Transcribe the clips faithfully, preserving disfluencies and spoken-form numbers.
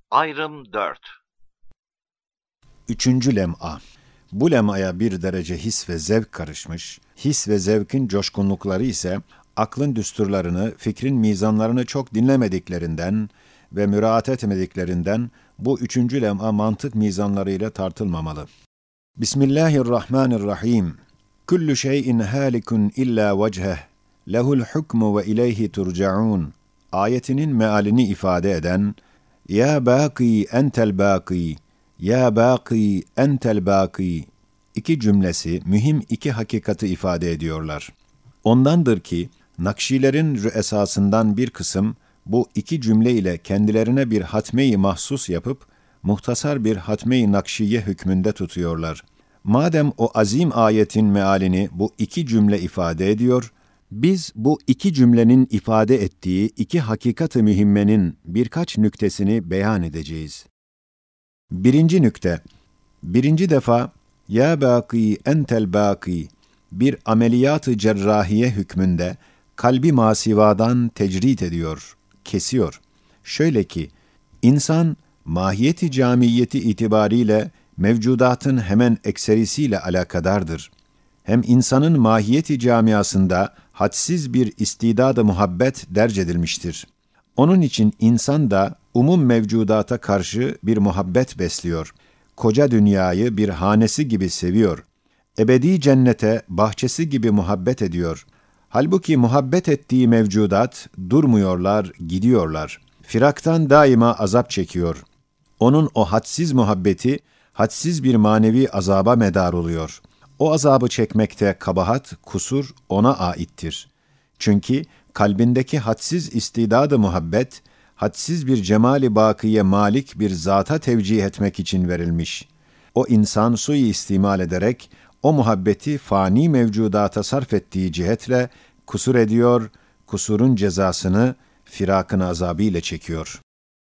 Ayrım dört. Üçüncü lem'a. Bu lem'aya bir derece his ve zevk karışmış, his ve zevkin coşkunlukları ise aklın düsturlarını, fikrin mizanlarını çok dinlemediklerinden ve müraat etmediklerinden bu üçüncü lem'a mantık mizanlarıyla tartılmamalı. Bismillahirrahmanirrahim. Kullu şeyin halikun illa vecheh. Lehul hukmu ve ileyhi turcaun. Ayetinin mealini ifade eden Ya baki entel baki, ya baki entel baki iki cümlesi mühim iki hakikati ifade ediyorlar. Ondandır ki Nakşilerin rüesasından bir kısım bu iki cümle ile kendilerine bir hatme-i mahsus yapıp muhtasar bir hatme-i Nakşiye hükmünde tutuyorlar. Madem o azim ayetin mealini bu iki cümle ifade ediyor, biz bu iki cümlenin ifade ettiği iki hakikat-ı mühimmenin birkaç nüktesini beyan edeceğiz. Birinci nükte, birinci defa ya baki entel baki bir ameliyat-ı cerrahiye hükmünde kalbi masivadan tecrit ediyor, kesiyor. Şöyle ki, insan mahiyeti camiyeti itibariyle mevcudatın hemen ekserisiyle alakadardır. Hem insanın mahiyeti camiasında hadsiz bir istidad-ı muhabbet derc edilmiştir. Onun için insan da umum mevcudata karşı bir muhabbet besliyor. Koca dünyayı bir hanesi gibi seviyor. Ebedi cennete bahçesi gibi muhabbet ediyor. Halbuki muhabbet ettiği mevcudat durmuyorlar, gidiyorlar. Firaktan daima azap çekiyor. Onun o hadsiz muhabbeti, hadsiz bir manevi azaba medar oluyor. O azabı çekmekte kabahat, kusur ona aittir. Çünkü kalbindeki hadsiz istidad-ı muhabbet, hadsiz bir cemali bakiye malik bir zata tevcih etmek için verilmiş. O insan sui istimal ederek, o muhabbeti fani mevcudata sarf ettiği cihetle kusur ediyor, kusurun cezasını firakın azabıyla çekiyor.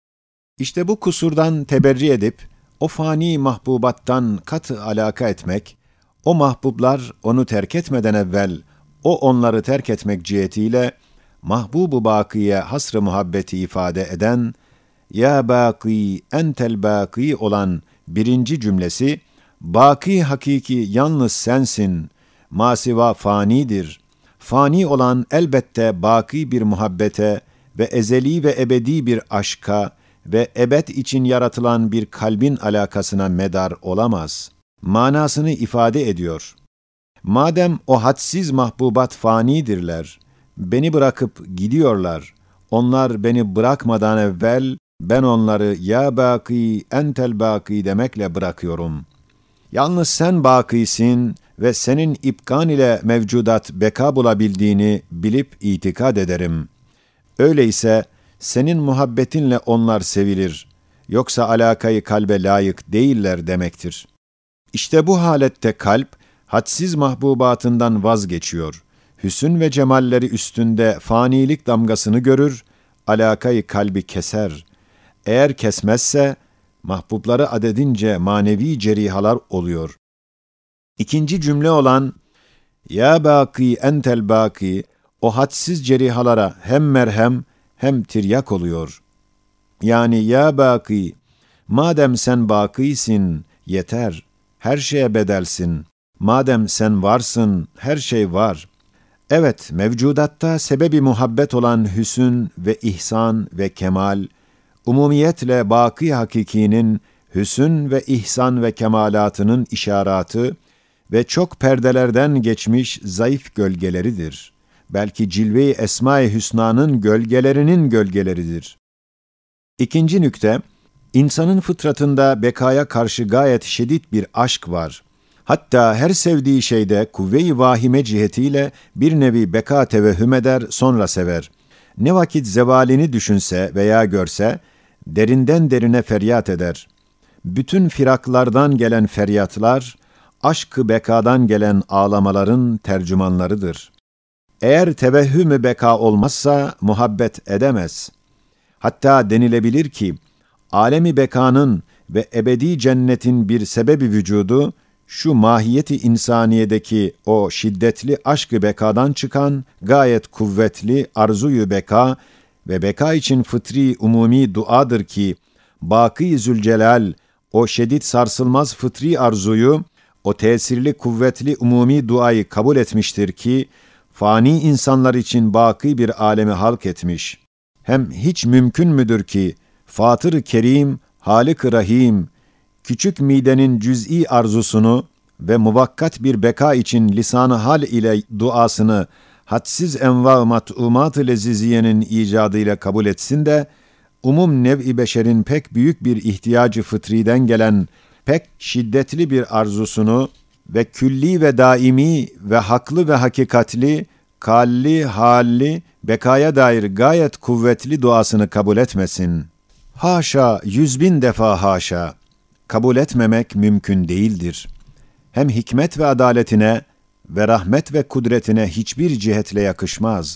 İşte bu kusurdan teberri edip, o fani mahbubattan katı alaka etmek, o mahbublar onu terk etmeden evvel, o onları terk etmek cihetiyle, mahbub-u bakiye hasr-ı muhabbeti ifade eden, ya baki entel baki olan birinci cümlesi, baki hakiki yalnız sensin, masiva fanidir. Fani olan elbette baki bir muhabbete ve ezeli ve ebedi bir aşka ve ebed için yaratılan bir kalbin alakasına medar olamaz. Manasını ifade ediyor. Madem o hadsiz mahbubat fanidirler, beni bırakıp gidiyorlar, onlar beni bırakmadan evvel, ben onları ya baki entel baki demekle bırakıyorum. Yalnız sen bakisin ve senin ipkan ile mevcudat beka bulabildiğini bilip itikad ederim. Öyleyse senin muhabbetinle onlar sevilir, yoksa alakayı kalbe layık değiller demektir. İşte bu halette kalp, hadsiz mahbubatından vazgeçiyor. Hüsn ve cemalleri üstünde fanilik damgasını görür, alakayı kalbi keser. Eğer kesmezse, mahbubları adedince manevi cerihalar oluyor. İkinci cümle olan, ya baki entel baki, o hadsiz cerihalara hem merhem hem tiryak oluyor. Yani ya baki, madem sen bakisin, yeter, her şeye bedelsin. Madem sen varsın, her şey var. Evet, mevcudatta sebebi muhabbet olan hüsn ve ihsan ve kemal, umumiyetle baki hakikinin hüsn ve ihsan ve kemalatının işaratı ve çok perdelerden geçmiş zayıf gölgeleridir. Belki cilve-i Esma-i Hüsna'nın gölgelerinin gölgeleridir. İkinci nükte, insanın fıtratında bekaya karşı gayet şiddet bir aşk var. Hatta her sevdiği şeyde kuvve-i vahime cihetiyle bir nevi beka tevehhüm eder, sonra sever. Ne vakit zevalini düşünse veya görse, derinden derine feryat eder. Bütün firaklardan gelen feryatlar, aşk-ı bekadan gelen ağlamaların tercümanlarıdır. Eğer tevehhüm-ü beka olmazsa muhabbet edemez. Hatta denilebilir ki, alemi bekanın ve ebedi cennetin bir sebebi vücudu, şu mahiyeti insaniyedeki o şiddetli aşk-ı bekadan çıkan gayet kuvvetli arzuyu beka ve beka için fıtri umumi duadır ki, Baki Zülcelal, o şedid sarsılmaz fıtri arzuyu, o tesirli kuvvetli umumi duayı kabul etmiştir ki, fani insanlar için baki bir alemi halk etmiş. Hem hiç mümkün müdür ki, Fatır-ı Kerim, Halik-ı Rahim, küçük midenin cüz'i arzusunu ve muvakkat bir beka için lisan-ı hal ile duasını, hadsiz enva-ı mat'umat-ı leziziyenin icadıyla kabul etsin de, umum nev-i beşerin pek büyük bir ihtiyacı fıtriden gelen, pek şiddetli bir arzusunu ve külli ve daimi ve haklı ve hakikatli, kalli, halli, bekaya dair gayet kuvvetli duasını kabul etmesin. Haşa, yüz bin defa haşa, kabul etmemek mümkün değildir. Hem hikmet ve adaletine ve rahmet ve kudretine hiçbir cihetle yakışmaz.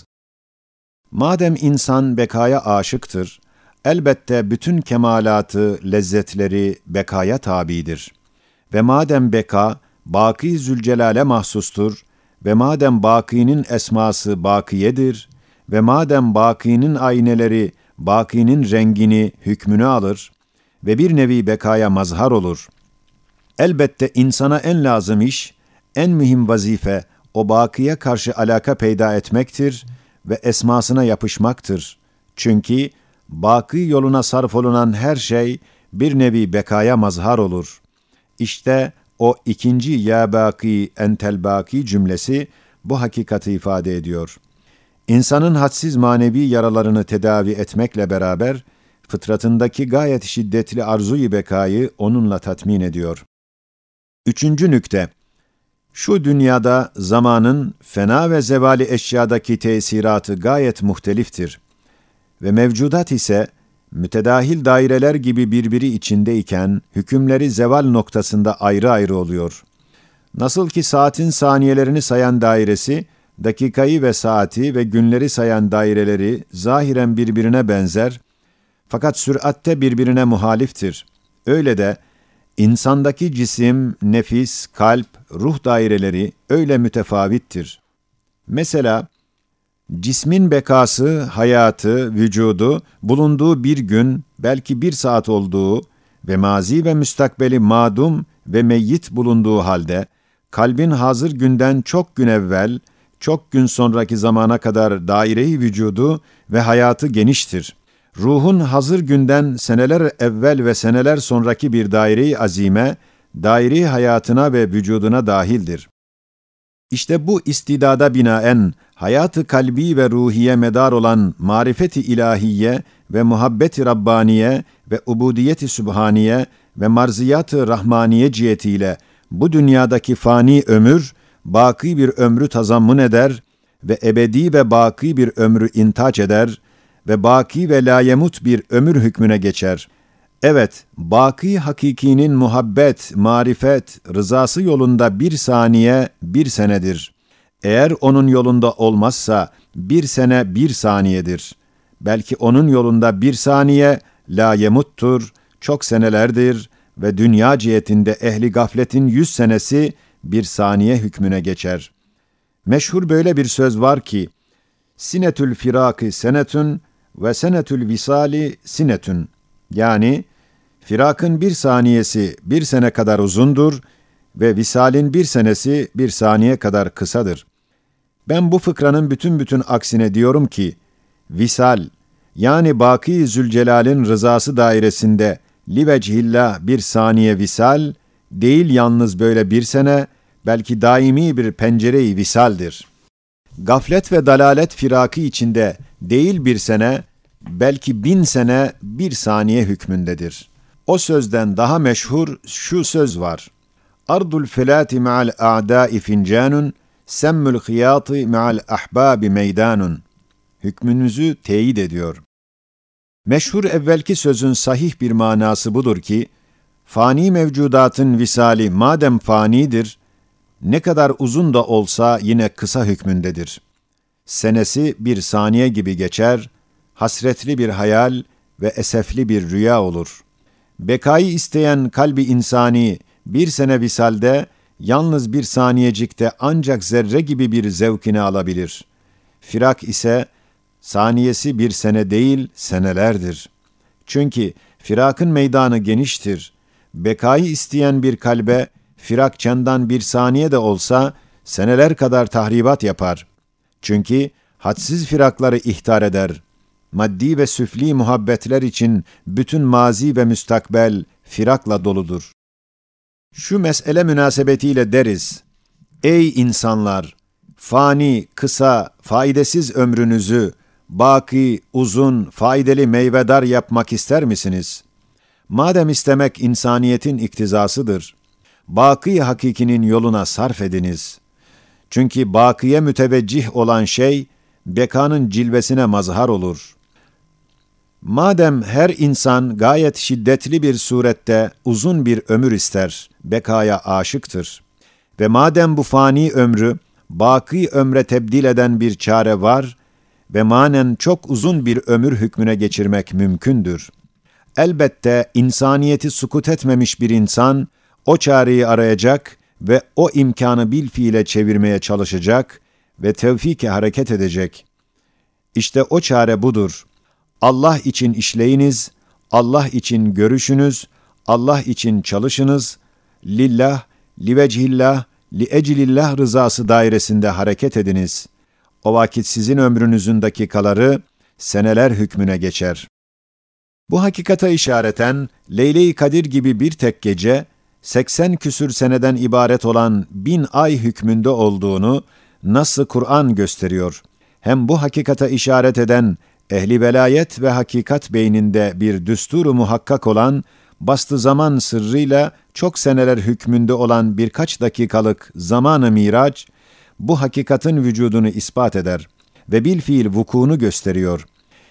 Madem insan bekaya aşıktır, elbette bütün kemalatı, lezzetleri bekaya tabidir. Ve madem beka, Baki Zülcelal'e mahsustur ve madem Baki'nin esması Bakiyedir ve madem Baki'nin ayneleri Baki'nin rengini, hükmünü alır ve bir nevi bekaya mazhar olur. Elbette insana en lazım iş, en mühim vazife o Baki'ye karşı alaka peyda etmektir ve esmasına yapışmaktır. Çünkü Baki yoluna sarf olunan her şey bir nevi bekaya mazhar olur. İşte o ikinci ya baki entel baki cümlesi bu hakikati ifade ediyor. İnsanın hadsiz manevi yaralarını tedavi etmekle beraber fıtratındaki gayet şiddetli arzu-i bekayı onunla tatmin ediyor. Üçüncü nükte, şu dünyada zamanın fena ve zevali eşyadaki tesiratı gayet muhteliftir ve mevcudat ise mütedahil daireler gibi birbiri içindeyken hükümleri zeval noktasında ayrı ayrı oluyor. Nasıl ki saatin saniyelerini sayan dairesi, dakikayı ve saati ve günleri sayan daireleri zahiren birbirine benzer, fakat süratte birbirine muhaliftir. Öyle de insandaki cisim, nefis, kalp, ruh daireleri öyle mütefavittir. Mesela, cismin bekası, hayatı, vücudu, bulunduğu bir gün, belki bir saat olduğu ve mazi ve müstakbeli madum ve meyyit bulunduğu halde, kalbin hazır günden çok gün evvel, çok gün sonraki zamana kadar daire-i vücudu ve hayatı geniştir. Ruhun hazır günden seneler evvel ve seneler sonraki bir daire-i azime, daire-i hayatına ve vücuduna dahildir. İşte bu istidada binaen, hayatı kalbi ve ruhiye medar olan marifeti ilahiye ve muhabbeti rabbaniye ve ubudiyeti sübhaniye ve marziyatı rahmaniye cihetiyle bu dünyadaki fani ömür, baki bir ömrü tazammun eder ve ebedi ve baki bir ömrü intaç eder ve baki ve layemut bir ömür hükmüne geçer. Evet, baki hakikinin muhabbet, marifet, rızası yolunda bir saniye bir senedir. Eğer onun yolunda olmazsa bir sene bir saniyedir. Belki onun yolunda bir saniye layemuttur, çok senelerdir ve dünya cihetinde ehli gafletin yüz senesi bir saniye hükmüne geçer. Meşhur böyle bir söz var ki, sinetül firaki senetün ve senetül visali sinetün. Yani, firakın bir saniyesi bir sene kadar uzundur ve visalin bir senesi bir saniye kadar kısadır. Ben bu fıkranın bütün bütün aksine diyorum ki, visal, yani Baki Zülcelal'in rızası dairesinde livecihillah bir saniye visal, değil yalnız böyle bir sene, belki daimi bir pencere-i visaldir. Gaflet ve dalalet firaki içinde değil bir sene, belki bin sene bir saniye hükmündedir. O sözden daha meşhur şu söz var. Ardul felati ma'al a'da'i fincanun, semmül hıyatı ma'al ahbabi meydanun. Hükmünüzü teyit ediyor. Meşhur evvelki sözün sahih bir manası budur ki, fani mevcudatın visali madem fanidir, ne kadar uzun da olsa yine kısa hükmündedir. Senesi bir saniye gibi geçer, hasretli bir hayal ve esefli bir rüya olur. Bekayı isteyen kalbi insani bir sene visalde, yalnız bir saniyecikte ancak zerre gibi bir zevkini alabilir. Firak ise, saniyesi bir sene değil senelerdir. Çünkü Firakın meydanı geniştir. Bekayı isteyen bir kalbe, firak candan bir saniye de olsa, seneler kadar tahribat yapar. Çünkü hadsiz firakları ihtar eder. Maddi ve süfli muhabbetler için bütün mazi ve müstakbel firakla doludur. Şu mesele münasebetiyle deriz: ey insanlar! Fani, kısa, faydasız ömrünüzü, baki, uzun, faydalı meyvedar yapmak ister misiniz? Madem istemek insaniyetin iktizasıdır, baki hakikinin yoluna sarf ediniz. Çünkü bakiye müteveccih olan şey, bekanın cilvesine mazhar olur. Madem her insan gayet şiddetli bir surette uzun bir ömür ister, bekaya aşıktır. Ve madem bu fani ömrü, baki ömre tebdil eden bir çare var ve manen çok uzun bir ömür hükmüne geçirmek mümkündür. Elbette insaniyeti sukut etmemiş bir insan, o çareyi arayacak ve o imkanı bilfiile çevirmeye çalışacak ve tevfik-i hareket edecek. İşte o çare budur. Allah için işleyiniz, Allah için görüşünüz, Allah için çalışınız, lillah, livecihillah, liecilillah rızası dairesinde hareket ediniz. O vakit sizin ömrünüzün dakikaları seneler hükmüne geçer. Bu hakikata işareten Leyle-i Kadir gibi bir tek gece, seksen küsür seneden ibaret olan bin ay hükmünde olduğunu Nas-ı Kur'an gösteriyor. Hem bu hakikata işaret eden ehli velayet ve hakikat beyninde bir düsturu muhakkak olan bastı zaman sırrıyla çok seneler hükmünde olan birkaç dakikalık zamanı miraç, bu hakikatin vücudunu ispat eder ve bilfiil vukuunu gösteriyor.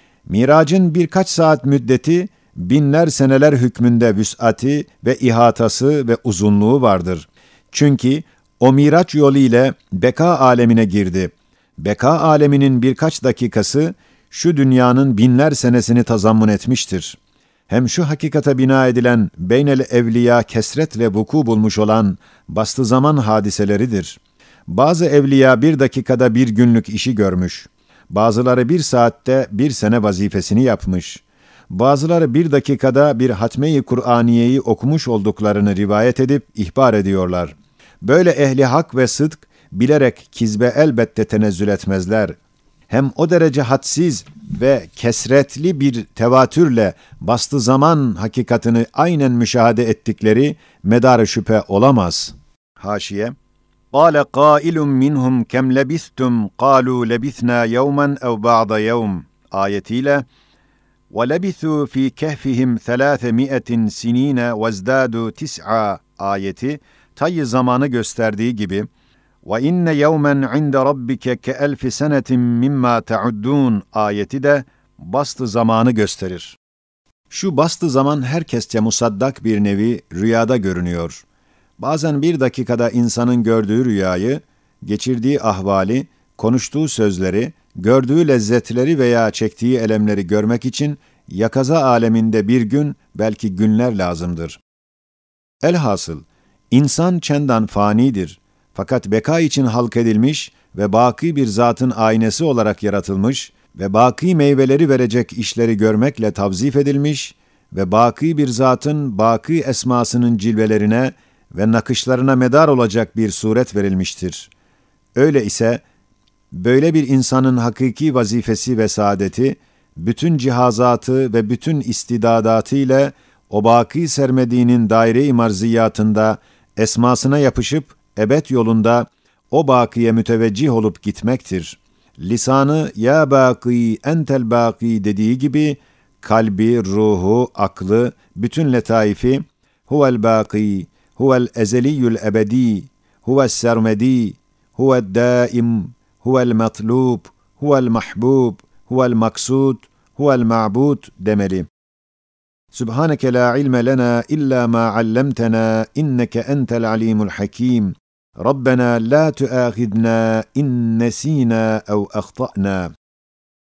Miracın birkaç saat müddeti, binler seneler hükmünde vüs'ati ve ihatası ve uzunluğu vardır. Çünkü o miraç yolu ile beka alemine girdi. Beka aleminin birkaç dakikası, şu dünyanın binler senesini tazammun etmiştir. Hem şu hakikata bina edilen beynel evliya kesretle vuku bulmuş olan bastı zaman hadiseleridir. Bazı evliya bir dakikada bir günlük işi görmüş. Bazıları bir saatte bir sene vazifesini yapmış. Bazıları bir dakikada bir hatme-i Kur'aniyeyi okumuş olduklarını rivayet edip ihbar ediyorlar. Böyle ehli hak ve sıdk bilerek kizbe elbette tenezzül etmezler. Hem o derece hadsiz ve kesretli bir tevatürle bastı zaman hakikatini aynen müşahede ettikleri medar şüphe olamaz. Haşiye: قَالَ قَائِلٌ مِّنْهُمْ كَمْ لَبِثْتُمْ قَالُوا لَبِثْنَا يَوْمًا اَوْ بَعْضَ يَوْمٍ ayetiyle وَلَبِثُوا ف۪ي كَهْفِهِمْ ثَلَاثَمِائَةٍ سِن۪ينَ وَازْدَادُوا تِسْعَى ayeti tayyi zamanı gösterdiği gibi وَاِنَّ يَوْمًا عِنْدَ رَبِّكَ كَأَلْفِ سَنَةٍ مِمَّا تَعُدُّونَ ayeti de bastı zamanı gösterir. Şu bastı zaman herkesçe musaddak bir nevi rüyada görünüyor. Bazen bir dakikada insanın gördüğü rüyayı, geçirdiği ahvali, konuştuğu sözleri, gördüğü lezzetleri veya çektiği elemleri görmek için yakaza aleminde bir gün, belki günler lazımdır. Elhasıl, insan çendan fanidir. Fakat beka için halk edilmiş ve baki bir zatın aynesi olarak yaratılmış ve baki meyveleri verecek işleri görmekle tavzif edilmiş ve baki bir zatın baki esmasının cilvelerine ve nakışlarına medar olacak bir suret verilmiştir. Öyle ise, böyle bir insanın hakiki vazifesi ve saadeti, bütün cihazatı ve bütün istidadatı ile o baki sermediğinin daire-i marziyatında esmasına yapışıp ebed yolunda o bakiye müteveccih olup gitmektir. Lisanı ya baki entel baki dediği gibi kalbi, ruhu, aklı, bütün letaifi huvel baki, huvel ezeliyyül ebedi, huvel sermedi, huvel daim, huvel matlub, huvel mahbub, huvel maksud, huvel ma'bud demeli. Subhaneke la ilme lena illa ma allamtena inneke entel alimul hakim. Rabbena la tuâkhidna in nesînâ ev ahta'nâ.